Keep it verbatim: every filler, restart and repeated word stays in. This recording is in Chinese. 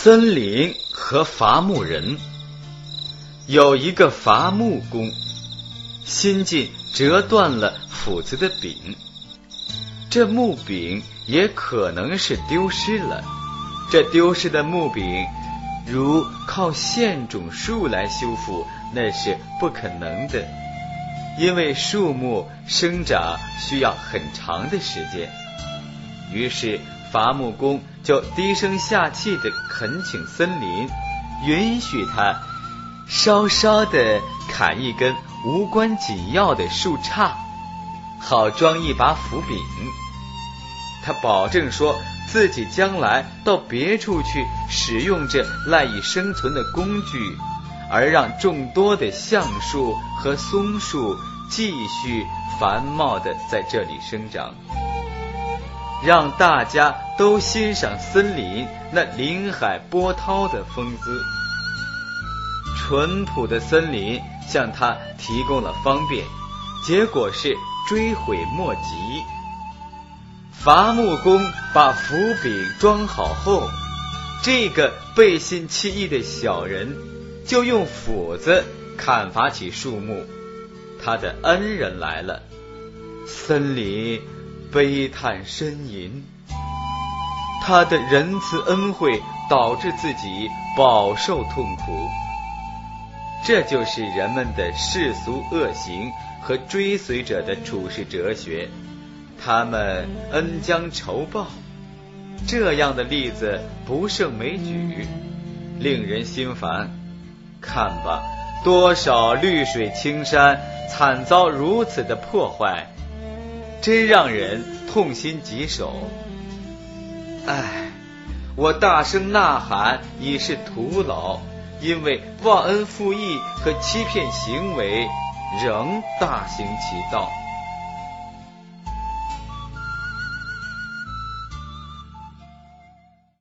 森林和伐木人。有一个伐木工，新近折断了斧子的柄，这木柄也可能是丢失了。这丢失的木柄，如靠线种树来修复，那是不可能的，因为树木生长需要很长的时间。于是伐木工就低声下气地恳请森林允许他稍稍地砍一根无关紧要的树杈，好装一把斧柄。他保证说自己将来到别处去使用这赖以生存的工具，而让众多的橡树和松树继续繁茂地在这里生长，让大家都欣赏森林那林海波涛的风姿。淳朴的森林向他提供了方便，结果是追悔莫及。伐木工把斧柄装好后，这个背信弃义的小人就用斧子砍伐起树木。他的恩人来了，森林悲叹呻吟，他的仁慈恩惠导致自己饱受痛苦。这就是人们的世俗恶行和追随者的处世哲学，他们恩将仇报。这样的例子不胜枚举，令人心烦。看吧，多少绿水青山惨遭如此的破坏，真让人痛心疾首。唉，我大声呐喊已是徒劳，因为忘恩负义和欺骗行为仍大行其道。